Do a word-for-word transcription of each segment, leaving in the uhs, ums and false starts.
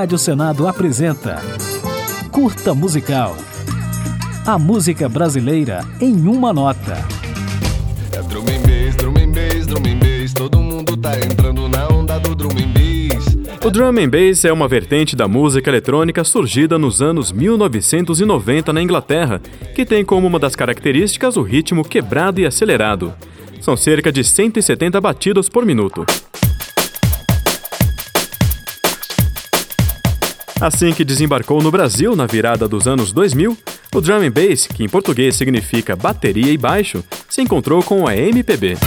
Rádio Senado apresenta Curta Musical. A música brasileira em uma nota. É drum and bass, drum and bass, drum and bass. Todo mundo tá entrando na onda do drum and bass. O drum and bass é uma vertente da música eletrônica surgida nos anos mil novecentos e noventa na Inglaterra, que tem como uma das características o ritmo quebrado e acelerado. São cerca de cento e setenta batidas por minuto. Assim que desembarcou no Brasil na virada dos anos dois mil, o drum and bass, que em português significa bateria e baixo, se encontrou com a M P B.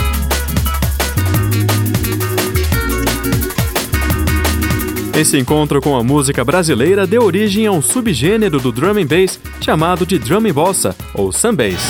Esse encontro com a música brasileira deu origem a um subgênero do drum and bass chamado de drum and bossa, ou sunbass.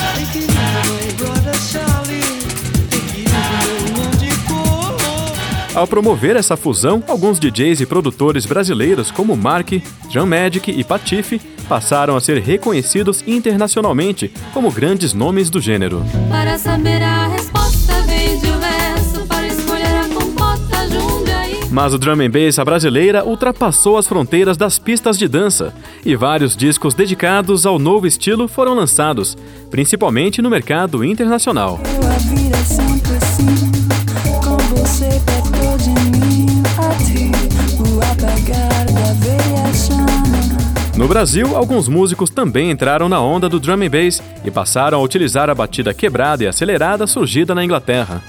Ao promover essa fusão, alguns D Js e produtores brasileiros como Mark, Drum Magic e Patife passaram a ser reconhecidos internacionalmente como grandes nomes do gênero. Para saber a resposta, veja o verso, para escolher a compota, jungue aí. Mas o drum and bass brasileira ultrapassou as fronteiras das pistas de dança e vários discos dedicados ao novo estilo foram lançados, principalmente no mercado internacional. No Brasil, alguns músicos também entraram na onda do drum and bass e passaram a utilizar a batida quebrada e acelerada surgida na Inglaterra.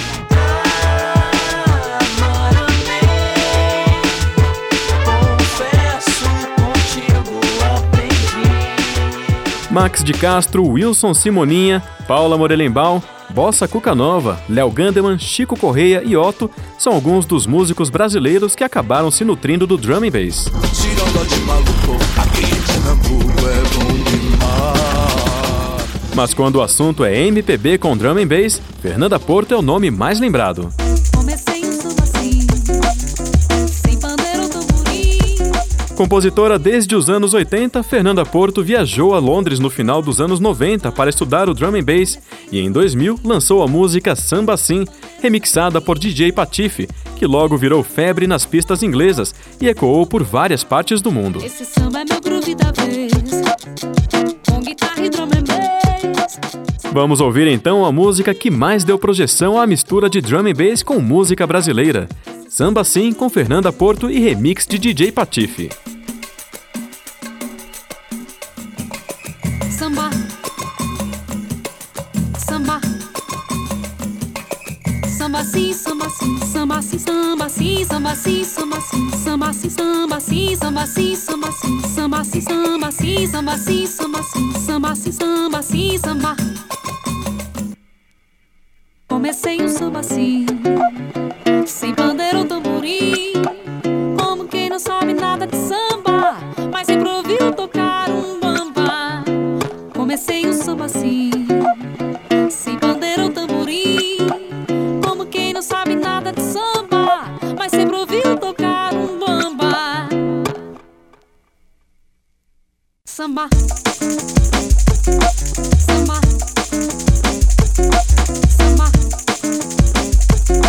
Max de Castro, Wilson Simoninha, Paula Morelenbaum, Bossa Cuca Nova, Léo Gandeman, Chico Correia e Otto são alguns dos músicos brasileiros que acabaram se nutrindo do drum and bass. Mas quando o assunto é M P B com drum and bass, Fernanda Porto é o nome mais lembrado. Compositora desde os anos oitenta, Fernanda Porto viajou a Londres no final dos anos noventa para estudar o drum and bass e em dois mil lançou a música Samba Sim, remixada por D J Patife, que logo virou febre nas pistas inglesas e ecoou por várias partes do mundo. Esse samba é meu groove da vez, com guitarra e drum and bass. Vamos ouvir então a música que mais deu projeção à mistura de drum and bass com música brasileira. Samba Sim com Fernanda Porto e remix de D J Patife. Samba, samba, samba sim, samba sim, samba sim, samba sim, samba sim, samba sim, samba sim, samba sim, samba sim, samba sim, samba sim, samba sim, samba sim, samba sim, samba sim, samba sim, samba. Comecei o samba sim, sem pandeiro ou tamborim, como quem não sabe nada de samba, mas sempre ouviu tocar um bamba. Comecei o samba assim, sem pandeiro ou tamborim, como quem não sabe nada de samba, mas sempre ouviu tocar um bamba. Samba, samba, samba,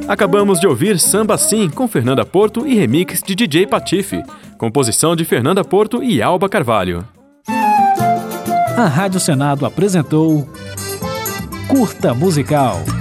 Acabamos de ouvir Samba Sim com Fernanda Porto e remix de D J Patife, composição de Fernanda Porto e Alba Carvalho. A Rádio Senado apresentou Curta Musical.